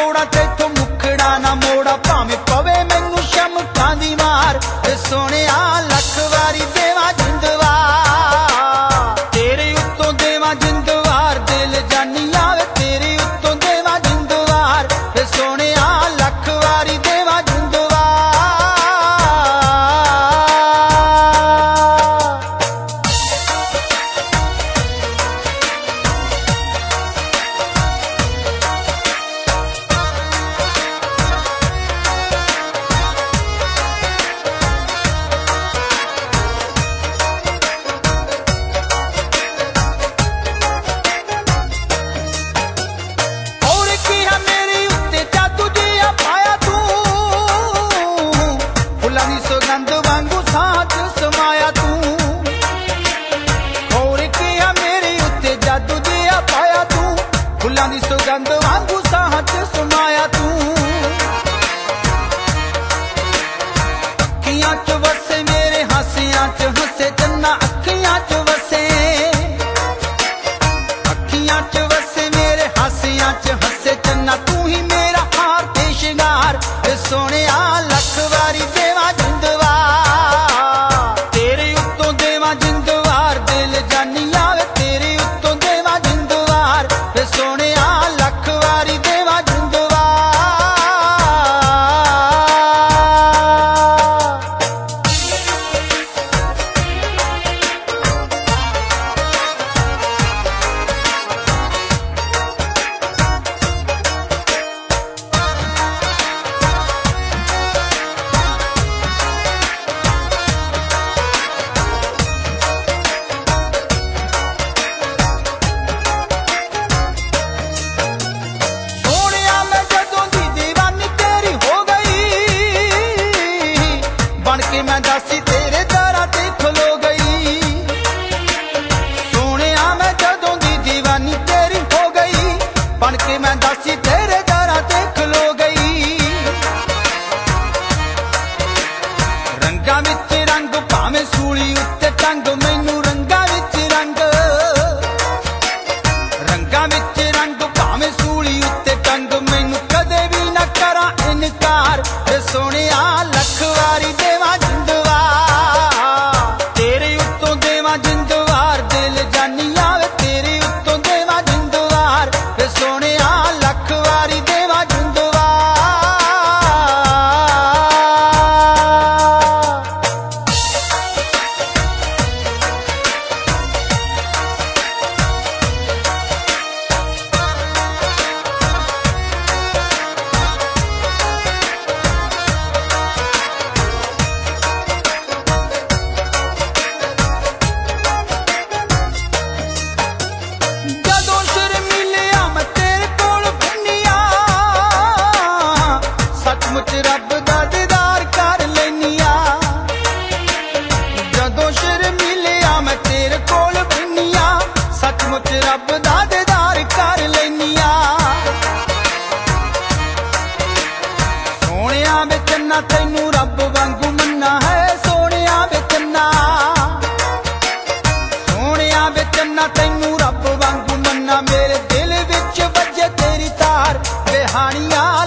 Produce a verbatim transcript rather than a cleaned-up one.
ਤੋੜਾ ਤੇਥੋਂ ਮੁਖੜਾ ਨਾ ਮੋੜਾ ਭਾਵੇਂ ਪਵੇ ਮੈਨੂੰ ਸ਼ਮਕਾਂ ਦੀ ਮਾਰ ਤੇ ਸੋਹਣਿਆ ਲੱਖ ਵਾਰੀ ਦੇਵਾਂ ਜਿੰਦਵਾਰ ਤੇਰੇ ਉੱਤੋਂ ਦੇਵਾਂ ਜਿੰਦਵਾਰ ਦਿਲ ਜਾਨੀ ਆਵੇ ਤੇਰੇ ਉੱਤੋਂ ਦੇਵਾਂ ਜਿੰਦਵਾਰ ਤੇ ਸੋਹਣਿਆ ਲੱਖ ਵਾਰੀ ਦੇਵਾਂ ਜਿੰਦਵਾਰ सुगंध वांगू साथ समाया तू और किया मेरे उत्ते जादू जिया पाया तू फुल्लां दी सुगंध वांगू साथ समाया तू अखियां च वसे मेरे हासियां च हसे चन्ना अखियां च वसे अखियां च वसे मेरे हासियां च हसे चन्ना तू ही मेरा हार ते शिंगार ते सोहणिया लख वारी देवां मैं दासी तेरे दरां ते खलो गई सोहणिया मैं जदों दी दीवानी तेरी हो गई बन के मैं दासी तेरे दरां ते खलो गई रंगां विच रंग भावें सूली उत्ते टंग मैनू रंगां विच रंग रंगां विच रंग भावें सूली उत्ते टंग मैनू कदे भी ना करा इनकार ते सोहणिया लख वारी देवां सचमुच रब दा दीदार कर लैनिया जदों सिर मिलिया मैं तेरे कोल बन्निया सचमुच रब दा दीदार कर लैनिया सोहणिया वे चन्ना तैनू रब वांगू मन्ना है सोहणिया वे चन्ना सोहणिया वे चन्ना तैनू रब वांगू मन्ना मेरे दिल विच वजे तेरी तार बेहानिया